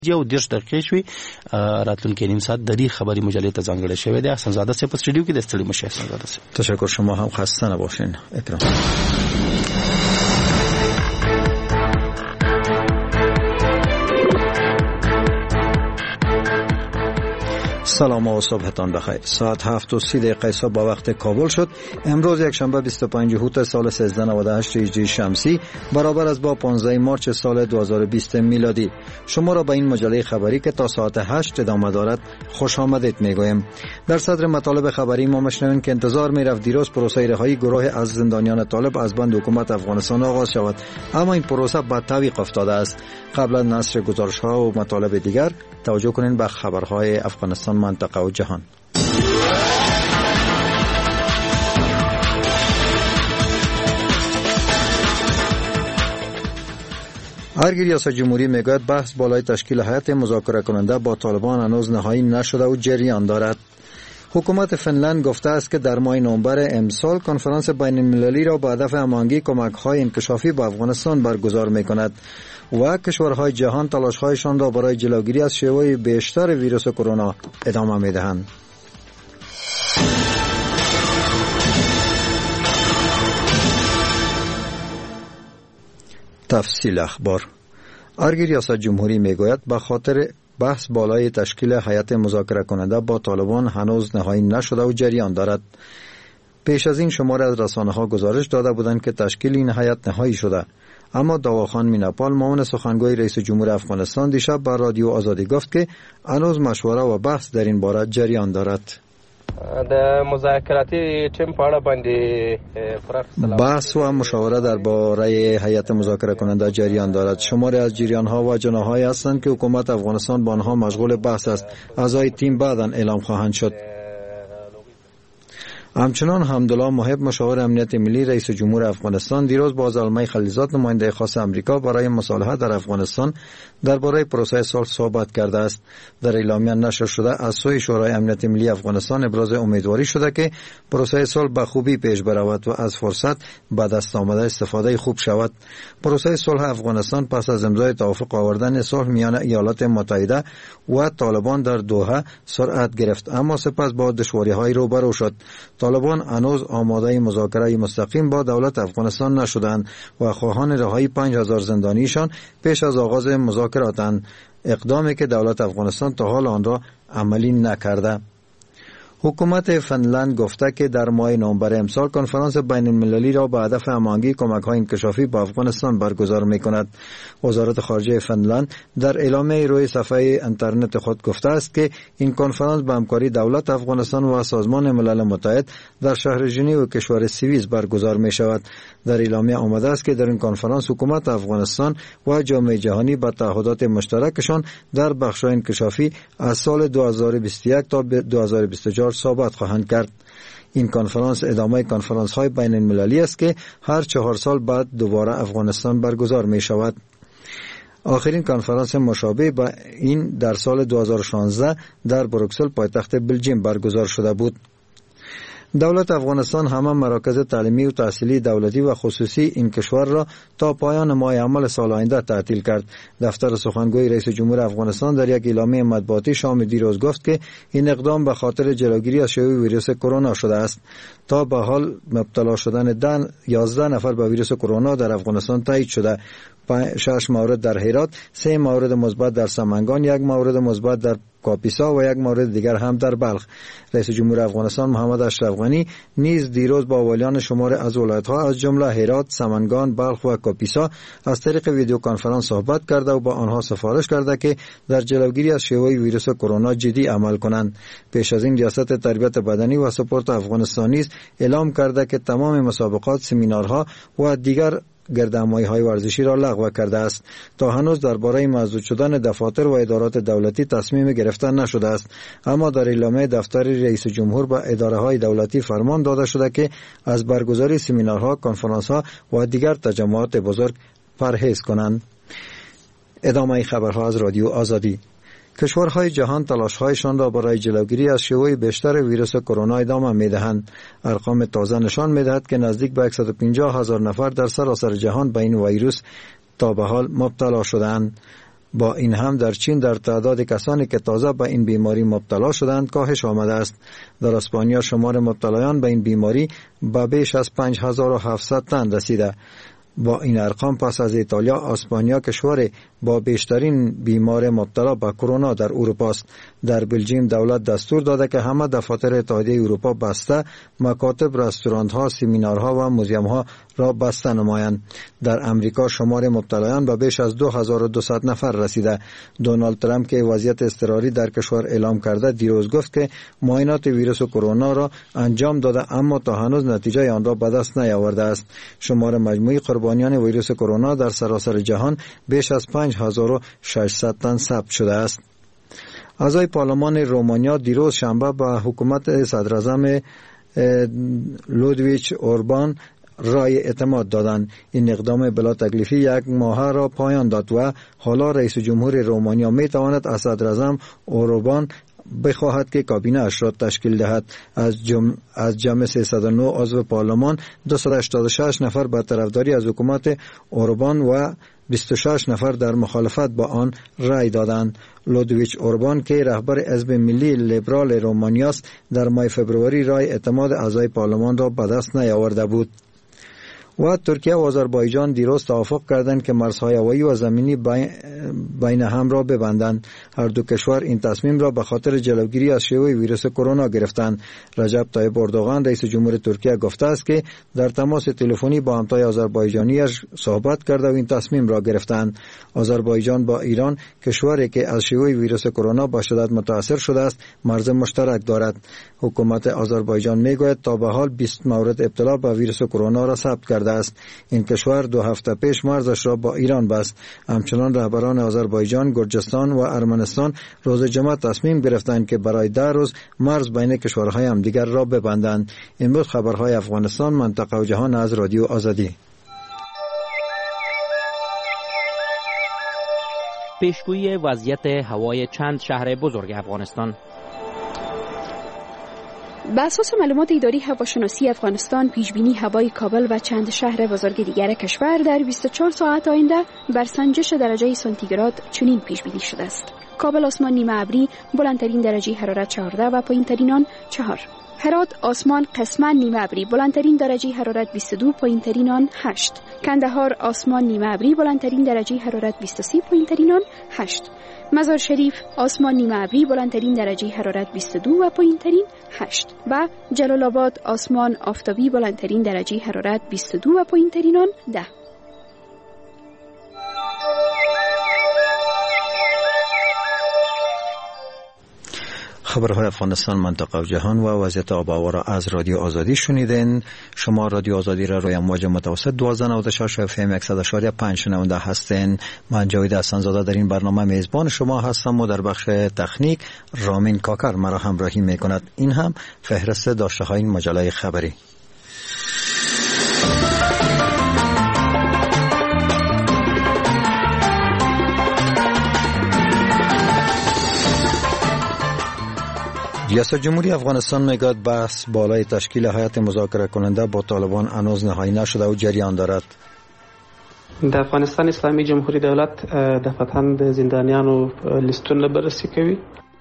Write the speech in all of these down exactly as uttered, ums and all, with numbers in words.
یو دیش دقیقې شوي راتلونکي نیم ساعت د دې خبري مجلې ته ځانګړی شوی دی. احسان زاده صاحب په سټوډیو کې د ستړي مشه. احسان زاده صاحب تشکر، شما هم خسته نباشین. اکرام. سلام و صبحتان بخیر. ساعت هفت و سی دقیقه صبح با وقت کابل شد. امروز یک شنبه بیست و پنج هوت سال سیزده نود و هشت هجری شمسی برابر است با پانزده مارچ سال دو هزار و بیست میلادی. شما را به این مجله خبری که تا ساعت هشت ادامه دارد خوش آمدید میگویم. در صدر مطالب خبری ما میشنویم که انتظار میرفت دیروز پروسه رهایی گروه از زندانیان طالب از بند حکومت افغانستان آغاز شود، اما این پروسه به تعویق افتاده است. قبل از نشر گزارش‌ها و مطالب دیگر توجه کنین به خبرهای افغانستان، منطقه و جهان. ارگی ریاست جمهوری میگوید بحث بالای تشکیل هیئت مذاکره کننده با طالبان هنوز نهایی نشده و جریان دارد. حکومت فنلند گفته است که در ماه نوامبر امسال کنفرانس بین المللی را با هدف هماهنگی کمک‌های انکشافی به افغانستان برگزار می‌کند و کشورهای جهان تلاش‌هایشان را برای جلوگیری از شیوع بیشتر ویروس کرونا ادامه می‌دهند. تفصیل اخبار. ارگی ریاست جمهوری میگوید به خاطر بحث بالای تشکیل هیئت مذاکره کننده با طالبان هنوز نهایی نشده و جریان دارد. پیش از این شماری از رسانه‌ها گزارش داده بودند که تشکیل این هیئت نهایی شده، اما داواخان میناپال معاون سخنگوی رئیس جمهور افغانستان دیشب بر رادیو آزادی گفت که هنوز مشوره و بحث در این باره جریان دارد. د مذاکراتی ټیم په اړه باندې بحث و مشاوره درباره هیئت مذاکره کننده جریان دارد. شماری از جریان‌ها و جناح‌هایی هستند که حکومت افغانستان با آنها مشغول بحث است. اعضای تیم بعداً اعلام خواهند شد. همچنان حمدالله محب مشاور امنیت ملی رئیس جمهور افغانستان دیروز با زلمه خلیلزاد نماینده خاص امریکا برای مصالحه در افغانستان درباره پروسه صلح صحبت کرده است. در اعلامیه نشر شده از سوی شورای امنیت ملی افغانستان ابراز امیدواری شده که پروسه صلح به خوبی پیش برود و از فرصت به دست آمده استفاده خوب شود. پروسه صلح افغانستان پس از امضای توافق آوردن صلح میان ایالات متحده و طالبان در دوحه سرعت گرفت، اما سپس با دشواری‌های روبرو شد. طالبان هنوز آماده مذاکره مستقیم با دولت افغانستان نشدند و خواهان رهایی پنج هزار زندانیشان پیش از آغاز مذاکراتند، اقدامی که دولت افغانستان تا حال آن را عملی نکرده. حکومت فنلند گفته که در ماه نوامبر امسال کنفرانس بین المللی را به هدف هماهنگی کمک‌های انکشافی به افغانستان برگزار می‌کند. وزارت خارجه فنلند در اعلامیه روی صفحه اینترنت خود گفته است که این کنفرانس به همکاری دولت افغانستان و سازمان ملل متحد در شهر ژنو و کشور سوئیس برگزار می‌شود. در اعلامیه آمده است که در این کنفرانس حکومت افغانستان و جامعه جهانی به تعهدات مشترکشان در بخش‌های انکشافی از سال دو هزار و بیست و یک تا دو هزار و بیست و چهار صحبت خواهند کرد. این کنفرانس ادامه کنفرانس های بین المللی است که هر چهار سال بعد دوباره افغانستان برگزار می شود. آخرین کنفرانس مشابه با این در سال دو هزار و شانزده در بروکسل پایتخت بلژیم برگزار شده بود. دولت افغانستان همه مراکز تعلیمی و تحصیلی دولتی و خصوصی این کشور را تا پایان ماه عمل سال آینده تعطیل کرد. دفتر سخنگوی رئیس جمهور افغانستان در یک اعلامیه مطبوعاتی شام دیروز گفت که این اقدام به خاطر جلوگیری از شیوع ویروس کرونا شده است. تا به حال مبتلا شدن یازده نفر به ویروس کرونا در افغانستان تایید شده. شش مورد در هرات، سه مورد مثبت در سمنگان، یک مورد مثبت در کاپیسا و یک مورد دیگر هم در بلخ. رئیس جمهور افغانستان محمد اشرف غنی نیز دیروز با والیان شمار از ولایت‌ها از جمله هرات، سمنگان، بلخ و کاپیسا از طریق ویدیو کنفرانس صحبت کرده و با آنها سفارش کرده که در جلوگیری از شیوع ویروس کرونا جدی عمل کنند. پیش از این ریاست تربیت بدنی و سپورت افغانستان اعلام کرده که تمام مسابقات، سمینارها و دیگر گردهمایی‌های ورزشی را لغو کرده است. تا هنوز درباره محدود شدن دفاتر و ادارات دولتی تصمیم گرفته نشده است، اما در اعلامیه دفتر رئیس جمهور به اداره‌های دولتی فرمان داده شده که از برگزاری سمینارها، کنفرانس‌ها و دیگر تجمعات بزرگ پرهیز کنند. ادامه خبرها از رادیو آزادی. کشورهای جهان تلاش‌هایشان را برای جلوگیری از شیوع بیشتر ویروس کرونا ادامه می‌دهند. ارقام تازه نشان می‌دهد که نزدیک به صد و پنجاه هزار نفر در سراسر جهان به این ویروس تا به حال مبتلا شده‌اند. با این هم در چین در تعداد کسانی که تازه به این بیماری مبتلا شدند کاهش آمده است. در اسپانیا شمار مبتلایان به این بیماری به بیش از پنج هزار و هفتصد تن رسیده. با این ارقام پس از ایتالیا، اسپانیا کشور با بیشترین بیمار مبتلا به کرونا در اروپا است. در بلژیم دولت دستور داده که همه دفاتر اتحادیه اروپا بسته، مکاتب، رستوران‌ها، سمینارها و موزیم‌ها را بسته نمایند. در امریکا شمار مبتلایان به بیش از دو هزار و دویست نفر رسیده. دونالد ترامپ که وضعیت اضطراری در کشور اعلام کرده دیروز گفت که معاینات ویروس کرونا را انجام داده، اما تا هنوز نتیجه آن را به دست نیاورده است. شمار مجموعی قربانیان ویروس کرونا در سراسر جهان بیش از پنج هزار و ششصد تن ثبت شده است. اعضای پارلمان رومانیا دیروز شنبه به حکومت صدراعظم لودویچ اوربان رای اعتماد دادند. این اقدام بلا تکلیفی یک ماه را پایان داد و حالا رئیس جمهور رومانیا می تواند از صدراعظم اوربان بخواهد که کابینه اش را تشکیل دهد. از جمع از جمع سیصد و نه عضو پارلمان دویست و هشتاد و شش نفر به طرفداری از حکومت اوربان و بیست و شش نفر در مخالفت با آن رای دادند. لودویچ اوربان که رهبر حزب ملی لیبرال رومانیا است، در ماه فبروری رای اعتماد اعضای پارلمان را به دست نیاورده بود. و ترکیه و آذربایجان دیروز توافق کردند که مرزهای هوایی و زمینی بین هم را ببندند. هر دو کشور این تصمیم را به خاطر جلوگیری از شیوع ویروس کرونا گرفتند. رجب طیب اردوغان رئیس جمهور ترکیه گفته است که در تماس تلفنی با همتای آذربایجانیش صحبت کرده و این تصمیم را گرفتند. آذربایجان با ایران، کشوری که از شیوع ویروس کرونا به شدت متاثر شده است، مرز مشترک دارد. حکومت آذربایجان میگوید تا به حال بیست مورد ابتلا به ویروس کرونا را ثبت کرده است. این کشور دو هفته پیش مرزش را با ایران بست. همچنان رهبران آذربایجان، گرجستان و ارمنستان روز جمعه تصمیم گرفتند که برای ده روز مرز بین کشورهای همدیگر را ببندند. این بود خبرهای افغانستان، منطقه و جهان از رادیو آزادی. پیشگویی وضعیت هوای چند شهر بزرگ افغانستان. بر اساس معلومات اداری هواشناسی افغانستان، پیشبینی هوای کابل و چند شهر بزرگ دیگر کشور در بیست و چهار ساعت آینده بر سنجش درجه سانتیگراد چنین پیشبینی شده است: کابل آسمان نیمه ابری، بلندترین درجه حرارت چهارده و پایینترین آن چهار. هرات آسمان قسما نیمه ابری، بلندترین درجه حرارت بیست و دو، پایینترین آن هشت. کندهار آسمان نیمه ابری، بلندترین درجه حرارت بیست و سه، پایینترین آن هشت. مزار شریف آسمان نیمه ابری، بلندترین درجه حرارت بیست و دو و پایینترین هشت. و جلال آباد آسمان آفتابی، بلندترین درجه حرارت بیست و دو و پایینترین آن ده. خبرهای افغانستان، منطقه و جهان و وضعیت آب و هوا را از رادیو آزادی شنیدین. شما رادیو آزادی را روی امواج متوسط دوازده نود و شش اف ام صد و شش و پنج شنونده هستین. من جاوید حسن‌زاده در این برنامه میزبان شما هستم و در بخش تکنیک رامین کاکر مرا همراهی میکند. این هم فهرست داشته های مجله خبری. ریاست جمهوری افغانستان میگوید بحث بالای تشکیل هیئت مذاکره کننده با طالبان هنوز نهایی نشده و جریان دارد. د افغانستان اسلامی جمهوری دولت دفعتاً د زندانیانو لیستونه بررسی کوي.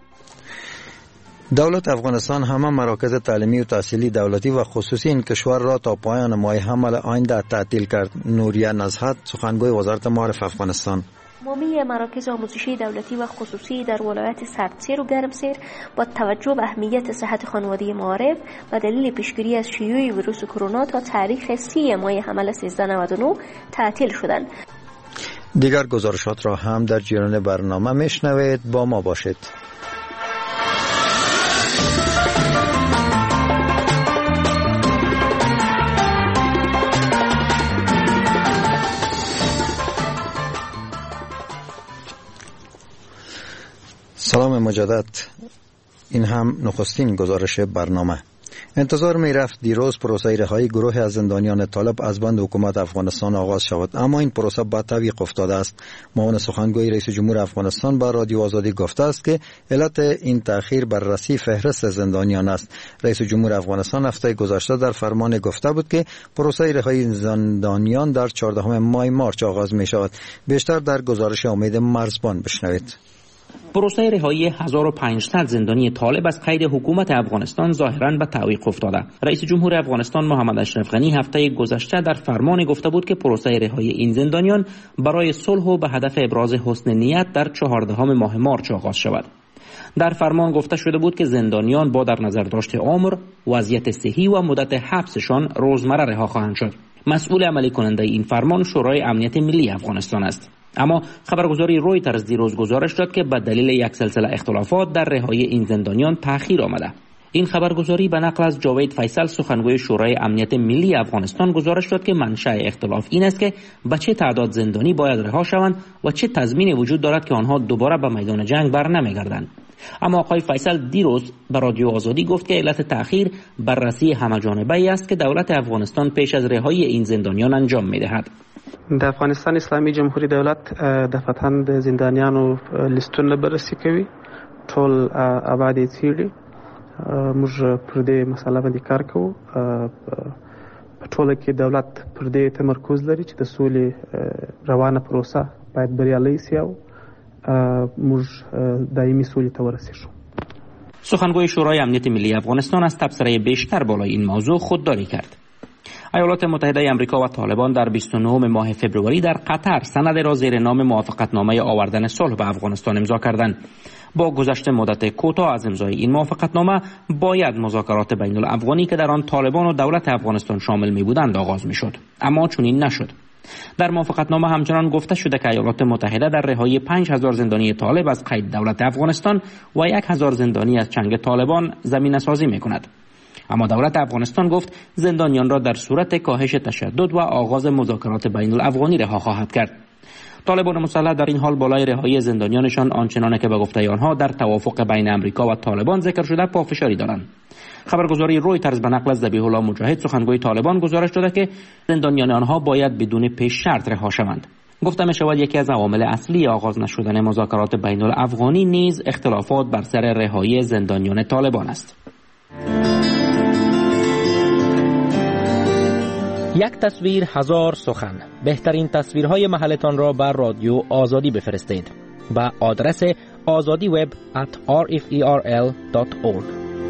دولت افغانستان همه مراکز تعلیمی و تحصیلی دولتی و خصوصی این کشور را تا پایان ماه حمل آینده تعطیل کرد. نوریه نزهت، سخنگوی وزارت معارف افغانستان: تمامی مراکز آموزشی دولتی و خصوصی در ولایت سردسیر و گرمسیر با توجه به اهمیت صحت خانوادگی معارف و دلیل پیشگیری از شیوع ویروس کرونا تا تاریخ سی ماه حمل سیزده نود و نه تعطیل شدند. دیگر گزارشات را هم در جریان برنامه میشنوید. با ما باشید. سلام مجدد. این هم نخستین گزارش برنامه. انتظار می رفت دیروز پروسه رهایی گروه از زندانیان طالب از بند حکومت افغانستان آغاز شود، اما این پروسه به تعویق افتاده است. معاون سخنگوی رئیس جمهور افغانستان به رادیو آزادی گفته است که علت این تأخیر بررسی فهرست زندانیان است. رئیس جمهور افغانستان هفته گذشته در فرمان گفته بود که پروسه رهایی زندانیان در چهاردهم ماه مارچ آغاز می شود. بیشتر در گزارش امید مرزبان بشنوید. پروسه رهایی هزار و پانصد زندانی طالب از قید حکومت افغانستان ظاهراً به تعویق افتاده. رئیس جمهور افغانستان محمد اشرف غنی هفته گذشته در فرمان گفته بود که پروسه رهایی این زندانیان برای صلح و به هدف ابراز حسن نیت در چهاردهم ماه مارچ آغاز شود. در فرمان گفته شده بود که زندانیان با در نظر داشت عمر، وضعیت صحی و مدت حبسشان روزمره رها خواهند شد. مسئول عملی کننده این فرمان شورای امنیت ملی افغانستان است. اما خبرگزاری رویترز دیروز گزارش داد که به دلیل یک سلسله اختلافات در رهایی این زندانیان تأخیر آمده. این خبرگزاری به نقل از جاوید فیصل سخنگوی شورای امنیت ملی افغانستان گزارش داد که منشأ اختلاف این است که به چه تعداد زندانی باید رها شوند و چه تضمینی وجود دارد که آنها دوباره به میدان جنگ برنمیگردند. اما آقای فیصل دیروز به رادیو آزادی گفت که علت تأخیر بررسی همه‌جانبه‌ای است که دولت افغانستان پیش از رهایی این زندانیان انجام می‌دهد. د افغانستان اسلامي جمهوریت دولت دفتن د زندانیانو لیستونه بررسي کوي، ټول آباد یې څیړي. موږ پر دې مسله باندې کار کوو. په ټوله کې دولت پر دې تمرکز لري چې د سولې روانه پروسه باید بریالۍ سي او موږ دایمي سولې ته ورسیږو. سخنگوی شورای امنیت ملی افغانستان از تبصره بیشتر بالای این موضوع خودداری کرد. ایالات متحده آمریکا و طالبان در بیست و نهم ماه فوریه در قطر سند را زیر نام موافقتنامه آوردن صلح به افغانستان امضا کردند. با گذشت مدت کوتاه از امضای این موافقتنامه باید مذاکرات بین الافغانی که در آن طالبان و دولت افغانستان شامل می بودند آغاز می شد، اما چنین نشد. در موافقتنامه همچنان گفته شده که ایالات متحده در رهایی پنج هزار زندانی طالب از قید دولت افغانستان و یک هزار زندانی از چنگ طالبان زمینه‌سازی می‌کند. اما دولت افغانستان گفت زندانیان را در صورت کاهش تشدد و آغاز مذاکرات بین الافغانی رها خواهد کرد. طالبان مسلح در این حال بالای رهایی زندانیانشان آنچنانه که به گفته آنها در توافق بین امریکا و طالبان ذکر شده پافشاری دارند. خبرگزاری رویترز به نقل از ذبیح الله مجاهد سخنگوی طالبان گزارش داده که زندانیان آنها باید بدون پیش شرط رها شوند. گفته می شود یکی از عوامل اصلی آغاز نشدن مذاکرات بین الافغانی نیز اختلافات بر سر رهایی زندانیان طالبان است. یک تصویر هزار سخن. بهترین تصویرهای محلتان را بر رادیو آزادی بفرستید به آدرس azadi web at r f e r l dot org.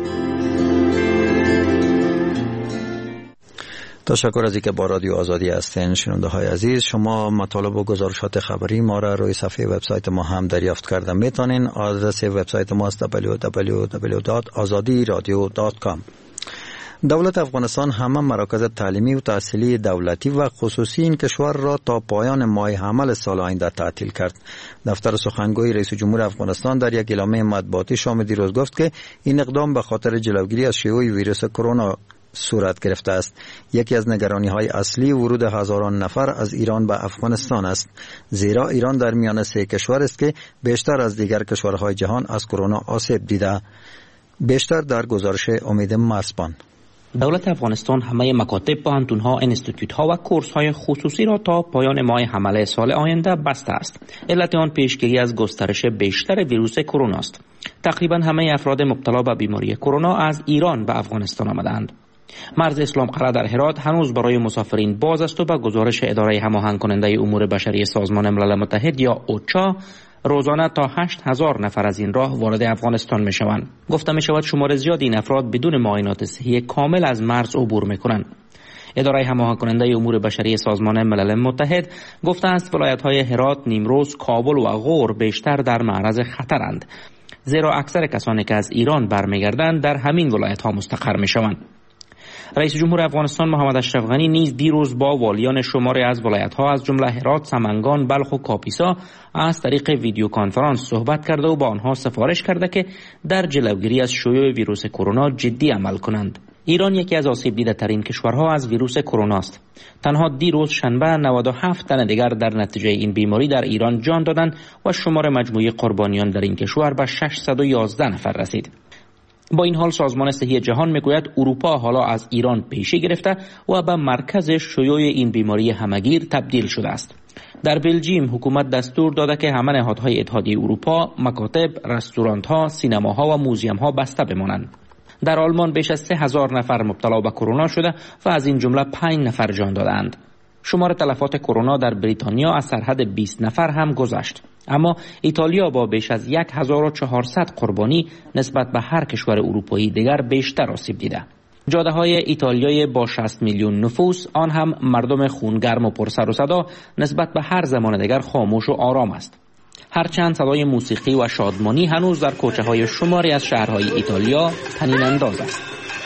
تشکر از اینکه با رادیو آزادی هستین. شنونده های عزیز، شما مطالب و گزارشات خبری ما را روی صفحه وبسایت ما هم دریافت کردن میتونین. آدرس وبسایت ما است دبلیو دبلیو دبلیو دات آزادی رادیو دات کام. دولت افغانستان همه مراکز تعلیمی و تحصیلی دولتی و خصوصی این کشور را تا پایان ماه حمل سال آینده تعطیل کرد. دفتر سخنگوی رئیس جمهور افغانستان در یک اعلامیه مطبوعاتی شام دیروز گفت که این اقدام به خاطر جلوگیری از شیوع ویروس کرونا صورت گرفته است. یکی از نگرانی های اصلی ورود هزاران نفر از ایران به افغانستان است، زیرا ایران در میان سه کشور است که بیشتر از دیگر کشورهای جهان از کرونا آسیب دیده. بیشتر در گزارش امید مرزبان. دولت افغانستان همه مکاتب، پوهنتون‌ها، انستیتوت‌ها و کورس‌های خصوصی را تا پایان ماه حمل سال آینده بسته است. علت آن پیشگیری از گسترش بیشتر ویروس کرونا است. تقریبا همه افراد مبتلا به بیماری کرونا از ایران به افغانستان آمدند. مرز اسلام قلعه در هرات هنوز برای مسافرین باز است و به گزارش اداره هماهنگ کننده امور بشری سازمان ملل متحد یا اوچا روزانه تا هشت هزار نفر از این راه وارد افغانستان می شوند. گفته می شود شمار زیادی این افراد بدون معاینات صحی کامل از مرز عبور می کنند. اداره هماهنگ کننده امور بشری سازمان ملل متحد گفته است ولایت‌های هرات، نیمروز، کابل و غور بیشتر در معرض خطرند، زیرا اکثر کسانی که از ایران برمیگردند در همین ولایت‌ها مستقر می شوند. رئیس جمهور افغانستان محمد اشرف غنی نیز دیروز با والیان شماری از ولایت‌ها از جمله هرات، سمنگان، بلخ و کاپیسا از طریق ویدیو کنفرانس صحبت کرده و با آنها سفارش کرده که در جلوگیری از شیوع ویروس کرونا جدی عمل کنند. ایران یکی از آسیب دیده ترین کشورها از ویروس کرونا است. تنها دیروز شنبه نود و هفت تن دیگر در نتیجه این بیماری در ایران جان دادند و شمار مجموعی قربانیان در این کشور به ششصد و یازده نفر رسید. با این حال سازمان صحی جهان میگوید اروپا حالا از ایران پیشی گرفته و به مرکز شیوع این بیماری همگیر تبدیل شده است. در بلژیم حکومت دستور داده که همه نهادهای اتحادیه اروپا، مکاتب، رستوران‌ها، سینماها و موزیم‌ها بسته بمانند. در آلمان بیش از سه هزار نفر مبتلا به کرونا شده و از این جمله پنج نفر جان دادند. شمار تلفات کرونا در بریتانیا از سرحد بیست نفر هم گذشت. اما ایتالیا با بیش از هزار و چهارصد قربانی نسبت به هر کشور اروپایی دیگر بیشتر آسیب دیده. جاده های ایتالیای با شصت میلیون نفوس، آن هم مردم خونگرم و پرسر و صدا، نسبت به هر زمان دیگر خاموش و آرام است. هرچند صدای موسیقی و شادمانی هنوز در کوچه های شماری از شهرهای ایتالیا طنین انداز است.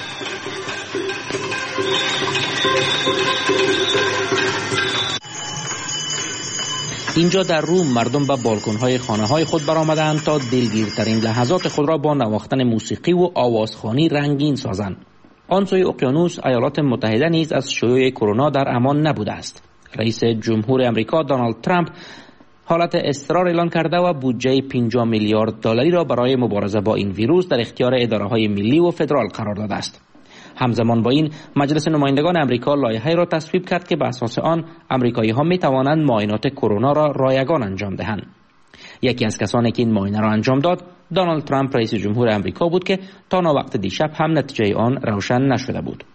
اینجا در روم مردم به بالکن‌های خانه‌های خود برآمدند تا دلگیرترین لحظات خود را با نواختن موسیقی و آوازخوانی رنگین سازند. آن سوی اقیانوس ایالات متحده نیز از شیوع کرونا در امان نبوده است. رئیس جمهور آمریکا دونالد ترامپ حالت اضطرار اعلان کرده و بودجه پنجاه میلیارد دلاری را برای مبارزه با این ویروس در اختیار اداره‌های ملی و فدرال قرار داده است. همزمان با این مجلس نمایندگان آمریکا لایحه‌ای را تصویب کرد که بر اساس آن آمریکایی‌ها می‌توانند معاینات کرونا را رایگان انجام دهند. یکی از کسانی که این معاینه را انجام داد دونالد ترامپ رئیس جمهور آمریکا بود که تا وقت دیشب هم نتیجه آن روشن نشده بود.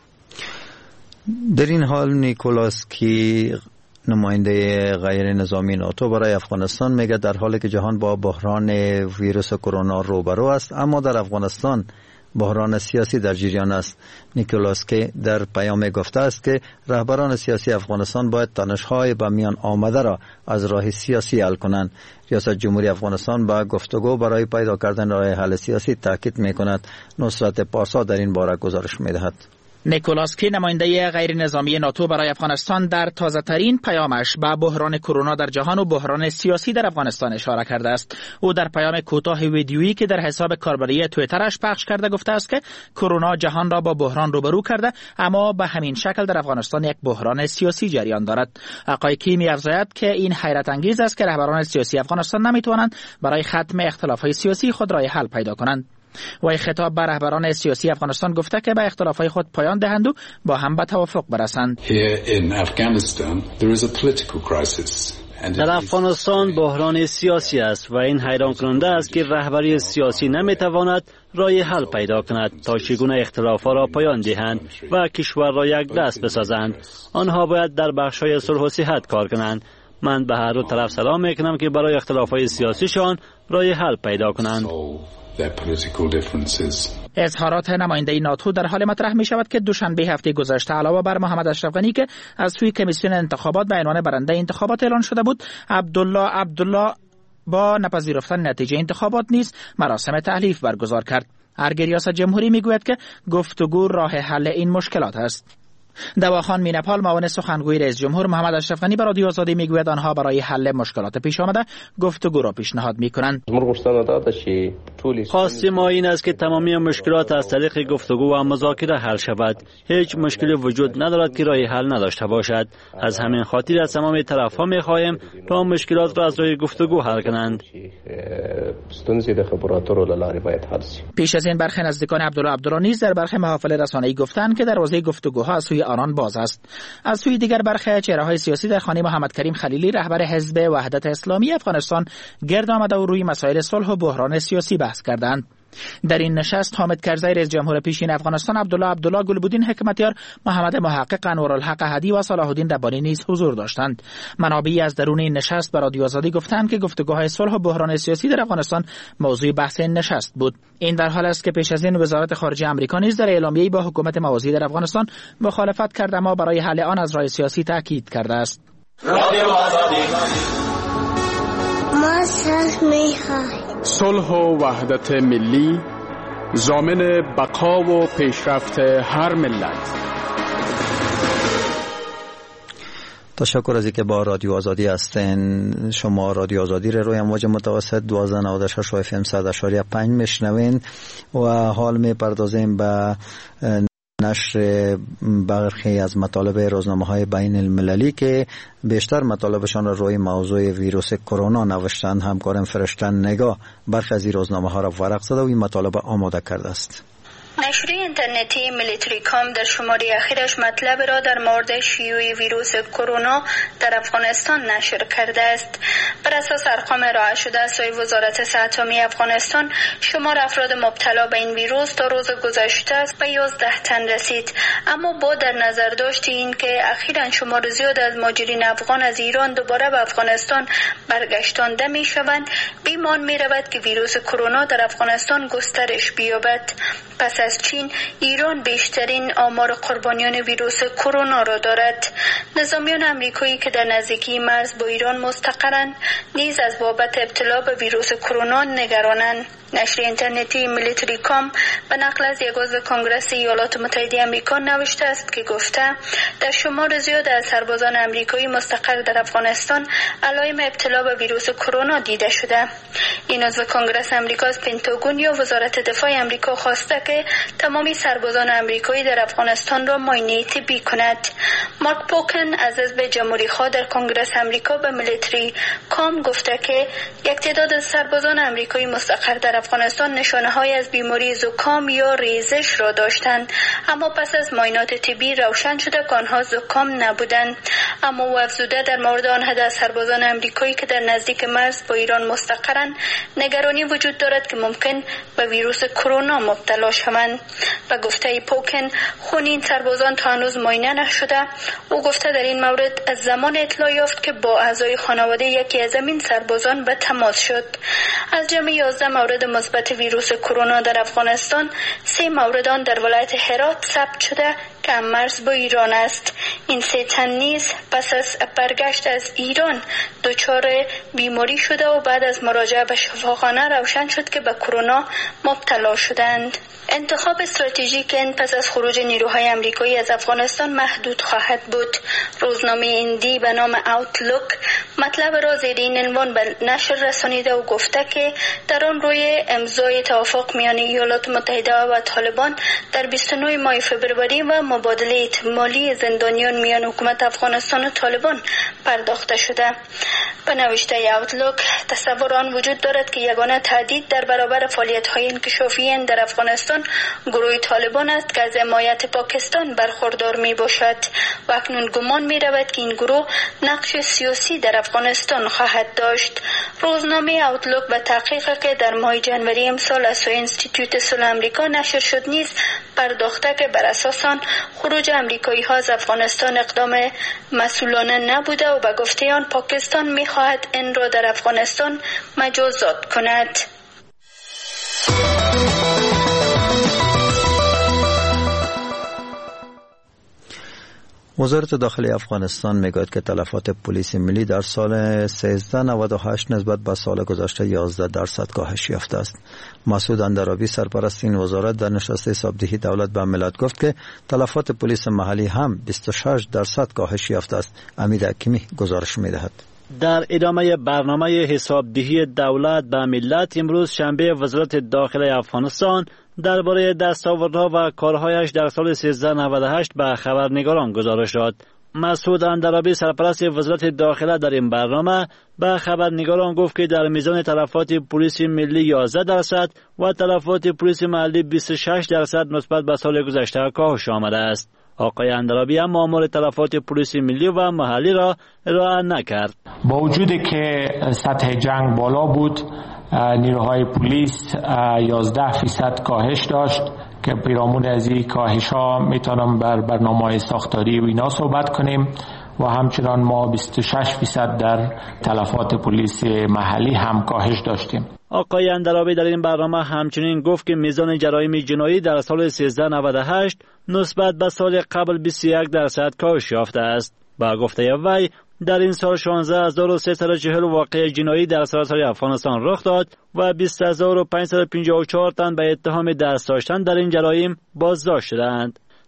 در این حال نیکولاس کی نماینده غیر نظامی ناتو برای افغانستان میگه در حالی که جهان با بحران ویروس کرونا روبرو است، اما در افغانستان بحران سیاسی در جریان است. نیکولاس کی در پیام گفته است که رهبران سیاسی افغانستان باید تنش‌های به میان آمده را از راه سیاسی حل کنند. ریاست جمهوری افغانستان با گفتگو برای پیدا کردن راه حل سیاسی تاکید می‌کند. نصرت پارسا در این باره گزارش می‌دهد. نیکولاس کی نماینده غیر نظامی ناتو برای افغانستان در تازه ترین پیامش به بحران کرونا در جهان و بحران سیاسی در افغانستان اشاره کرده است. او در پیام کوتاه ویدیویی که در حساب کاربری توییترش پخش کرده گفته است که کرونا جهان را با بحران روبرو کرده، اما به همین شکل در افغانستان یک بحران سیاسی جریان دارد. آقای کی می‌افزاید که این حیرت انگیز است که رهبران سیاسی افغانستان نمی‌توانند برای ختم اختلاف‌های سیاسی خود راه حل پیدا کنند. وی خطاب به رهبران سیاسی افغانستان گفته که به اختلافات خود پایان دهند و با هم به توافق برسند. در افغانستان بحران سیاسی است و این حیران کننده است که رهبری سیاسی نمیتواند راه حل پیدا کند تا چگونه اختلافات را پایان دهند و کشور را یک دست بسازند. آنها باید در بخش‌های صلح و صحت کار کنند. من به هر دو طرف سلام میکنم که برای اختلافات سیاسیشان راه حل پیدا کنند. اظهارات نماینده ناتو در حال مطرح می شود که دوشنبه هفته گذشته علاوه بر محمد اشرف غنی که از سوی کمیسیون انتخابات به عنوان برنده انتخابات اعلان شده بود، عبدالله عبدالله با نپذیرفتن نتیجه انتخابات نیز مراسم تحلیف برگزار کرد. ارگ ریاست جمهوری می گوید که گفتگو راه حل این مشکلات است. دواخان مینپال معاون سخنگوی رئیس جمهور محمد اشرف غنی به رادیو آزادی میگوید آنها برای حل مشکلات پیش آمده گفتگو را پیشنهاد میکنند. خواست ما این است که تمامی مشکلات از طریق گفتگو و مذاکره حل شود. هیچ مشکلی وجود ندارد که راه حل نداشته باشد. از همین خاطر از تمام طرف‌ها می‌خواهیم تا مشکلات را از راه گفتگو حل کنند. پیش از این برخی نزدیکان عبدالله عبدالله نیز در برخی محافل رسانه‌ای گفتند که دروازه گفتگوها از سوی آنان باز است. از سوی دیگر برخی چهره‌های سیاسی در خانه محمد کریم خلیلی رهبر حزب وحدت اسلامی افغانستان گرد آمده و روی مسائل صلح و بحران سیاسی بحث کردند. در این نشست حامد کرزی رئیس جمهور پیشین افغانستان، عبدالله عبدالله، گلبودین حکمتیار، محمد محقق، انوارالحق هدی و صلاح الدین ربانی نیز حضور داشتند. منابعی از درون این نشست به رادیو آزادی گفتند که گفتگوهای صلح و بحران سیاسی در افغانستان موضوع بحث این نشست بود. این در حال است که پیش از این وزارت خارجه آمریکا نیز در اعلامیه‌ای با حکومت موازی در افغانستان مخالفت کرده اما برای حل آن از راه سیاسی تاکید کرده است. رادیو آزادی ما صلح می‌خواهیم. صلح و وحدت ملی ضامن بقا و پیشرفت هر ملت. تشکر از اینکه با رادیو آزادی هستین. شما رادیو آزادی رو روی امواج متوسط دوازده نود و شش و اف ام صد و پنج میشنوین و حال میپردازیم به نشر برخی از مطالب روزنامه‌های بین المللی که بیشتر مطالبشان را روی موضوع ویروس کرونا نوشتند، همکارم فرشتن نگاه برخی از این روزنامه‌ها را ورق زده و این مطالب آماده کرده است. نشریه اینترنتی میلیتری کام در شماره اخیرش مطلب را در مورد شیوع ویروس کرونا در افغانستان نشر کرده است. بر اساس ارقام ارائه شده از سوی وزارت صحت عامه افغانستان، شمار افراد مبتلا به این ویروس تا روز گذشته به یازده تن رسید. اما با در نظر داشت این که اخیراً شمار زیاد از مهاجرین افغان از ایران دوباره به افغانستان برگشتانده می شوند، بیمان می رود که ویروس کرونا در افغانستان گسترش بیابد. پس از چین، ایران بیشترین آمار قربانیان ویروس کرونا را دارد. نظامیان آمریکایی که در نزدیکی مرز با ایران مستقرند نیز از بابت ابتلا به ویروس کرونا نگرانند. نشر اینترنتی میلیتری کام به نقل از یک عضو کنگره ایالات متحده آمریکا نوشته است که گفته در شمار زیاد از سربازان آمریکایی مستقر در افغانستان علائم ابتلا به ویروس کرونا دیده شده. این عضو کنگره آمریکا از پنتاگون یا وزارت دفاع آمریکا خواسته که تمامی سربازان آمریکایی در افغانستان را معاینه طبی کند. مارک پوکن از حزب جمهوری خواه در کنگره آمریکا به میلیتری کام گفته که یک تعداد از سربازان آمریکایی مستقر در افغانستان نشانه‌های از بیماری زکام یا ریزش را داشتند، اما پس از معاینات طبی روشن شده که آنها زکام نبودند. اما او افزوده در مورد آن عدد از سربازان آمریکایی که در نزدیک مرز با ایران مستقرند نگرانی وجود دارد که ممکن به ویروس کرونا مبتلا شوند. و گفته پوکن خون این سربازان تا هنوز معاینه نشده. او گفته در این مورد از زمان اطلاع یافت که با اعضای خانواده یکی از این سربازان به تماس شد. از جمع یازده مورد مثبت ویروس کرونا در افغانستان، سه مورد آن در ولایت هرات ثبت شده که مرز با ایران است. این سه تن نیز پس از برگشت از ایران دچار بیماری شده و بعد از مراجعه به شفاخانه روشن شد که به کرونا مبتلا شدند. انتخاب استراتژیک این پس از خروج نیروهای آمریکایی از افغانستان محدود خواهد بود. روزنامه هندی به نام آوتلوک مطلب را زیر این عنوان به نشر رسانیده و گفته که در آن روی امضای توافق میان ایالات متحده و طالبان در بیست و نه ماه فوریه و مبادله احتمالی زندانیان میان حکومت افغانستان و طالبان پرداخته شده. به نوشته آوتلوک تصور آن وجود دارد که یگانه تهدید در برابر فعالیت‌های انکشافی در افغانستان گروه طالبان است که از حمایت پاکستان برخوردار می باشد و اکنون گمان می رود که این گروه نقش سیاسی در افغانستان خواهد داشت. روزنامه آوتلوک به تحقیقی که در ماه جنوری امسال از سوی انستیتوت صلح آمریکا نشر شد نیز پرداخته که بر اساس آن خروج آمریکایی ها از افغانستان اقدام مسئولانه نبوده و به گفته آن پاکستان می خواهد این را در افغانستان مجازات کند. وزارت داخلی افغانستان میگوید که تلفات پلیس ملی در سال سیزده نود و هشت نسبت به سال گذشته یازده درصد کاهش یافته است. مسعود اندرابی سرپرست این وزارت در نشست حسابدهی دولت به ملت گفت که تلفات پلیس محلی هم بیست و شش درصد کاهش یافته است. امید حکیمی گزارش میدهد. در ادامه برنامه حسابدهی دولت به ملت امروز شنبه وزارت داخلی افغانستان درباره دستاوردها و کارهایش در سال سیزده نود و هشت به خبرنگاران گزارش داد. مسعود اندرابی سرپرست وزارت داخله در این برنامه به خبرنگاران گفت که در میزان تلفات پلیس ملی یازده درصد و تلفات پلیس محلی بیست و شش درصد نسبت به سال گذشته کاهش آمده است. آقای اندرابی هم آمار تلفات پلیس ملی و محلی را ارائه نکرد. با وجودی که سطح جنگ بالا بود، نیروهای پلیس یازده فیصد کاهش داشت که پیرامون از این کاهش ها میتونم بر برنامه ساختاری و اینا صحبت کنیم و همچنان ما بیست و شش فیصد در تلفات پلیس محلی هم کاهش داشتیم. آقای اندرابی در این برنامه همچنین گفت که میزان جرایم جنایی در سال سیزده نود و هشت نسبت به سال قبل بیست و یک درصد کاهش یافته است. با گفته وی در این سال شانزده هزار و سیصد و چهل واقعه جنایی در سراسر افغانستان رخ داد و بیست هزار و پانصد و پنجاه و چهار تن به اتهام دست داشتن در این جرایم بازداشت شدند.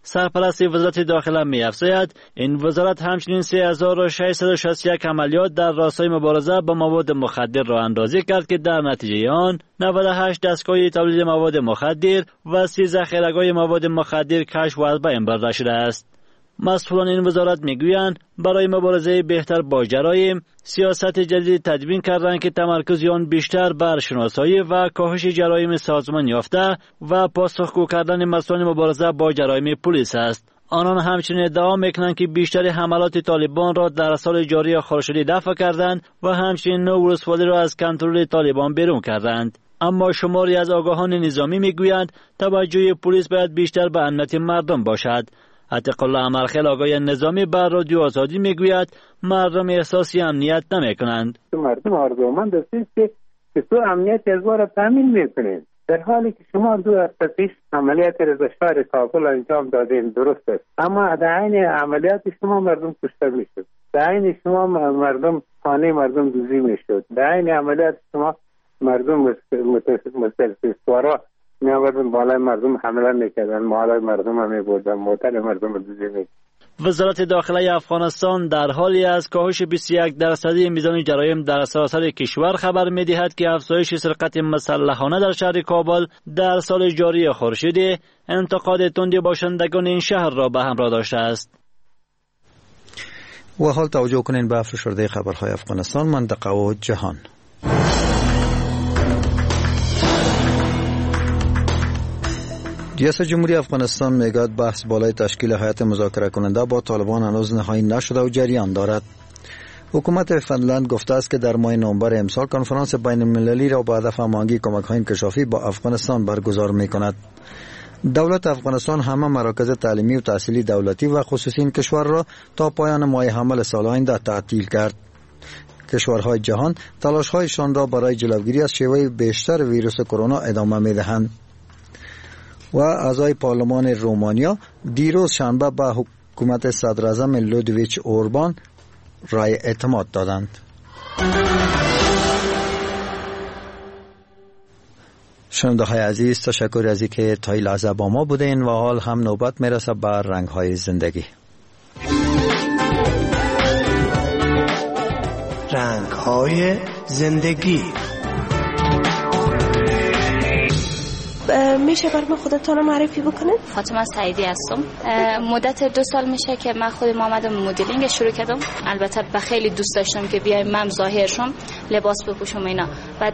سرپرست وزارت داخله می‌افزاید این وزارت همچنین سه هزار و ششصد و شصت و یک عملیات در راستای مبارزه با مواد مخدر را اندازی کرد که در نتیجه آن نود و هشت دستگاه تولید مواد مخدر و سی ذخیره‌گاه مواد مخدر کشف و از بین برده شده است. مسئولان این وزارت میگویند برای مبارزه بهتر با جرایم سیاست جدید تدوین کردند که تمرکز آن بیشتر بر شناسایی و کاهش جرایم سازمان یافته و پاسخگو کردن مسئولان مبارزه با جرایم پلیس است. آنان همچنین ادعا میکنند که بیشتر حملات طالبان را در سال جاری خورشیدی دفع کردند و همچنین نو ولسوالی را از کنترل طالبان بیرون کردند. اما شماری از آگاهان نظامی میگویند توجه پلیس باید بیشتر به امنیت مردم باشد. عتیق الله عمرخیل آقای نظامی بر رادیو آزادی میگوید مردم احساسی امنیت نمیکنند. مردم آرزومند هستند که تو امنیت از ما را تامین میکنید، در حالی که شما دو هفته پیش عملیات را در شهر کابل انجام دادین، درست است، اما در عین عملیات شما مردم کشته میشد، در عین شما مردم خانه مردم دزدی میشد، در عین عملیات شما مردم متسوارا میآوردن بالای مردم حمله میکردن، بالای مردم هم میبردن، موتر مردم رو دزدی میکردن. وزارت داخله افغانستان در حالی از کاهش بیست و یک درصدی میزان جرایم در سراسر کشور خبر میدهد که افزایش سرقت مسلحانه در شهر کابل در سال جاری خورشیدی انتقاد تندی باشندگان این شهر را به همراه داشته است. و حال توجه کنین به افزایش خبرهای افغانستان، منطقه و جهان. ریاست جمهوری افغانستان میگوید بحث بالای تشکیل هیئت مذاکره کننده با طالبان هنوز نهایی نشده و جریان دارد. حکومت فنلند گفته است که در ماه نوامبر امسال کنفرانس بین المللی را با هدف هماهنگی کمک‌های انکشافی با افغانستان برگزار می‌کند. دولت افغانستان همه مراکز تعلیمی و تحصیلی دولتی و خصوصی این کشور را تا پایان ماه حمل سال آینده تعطیل کرد. کشورهای جهان تلاش‌هایشان را برای جلوگیری از شیوع بیشتر ویروس کرونا ادامه می‌دهند. و اعضای پارلمان رومانیا دیروز شنبه به حکومت صدراعظم لودویچ اوربان رای اعتماد دادند. شنونده های عزیز، تشکر از اینکه تا این لحظه با ما بودین و حال هم نوبت میرسه بر رنگ های زندگی. رنگ های زندگی. میشه بر من خودتان رو معرفی بکنید؟ فاطمه سعیدی هستم. مدت دو سال میشه که من خودم آمدم مدلینگ شروع کردم. البته به خیلی دوست داشتم که بیایم من ظاهر شم، لباس بپوشم اینا. بعد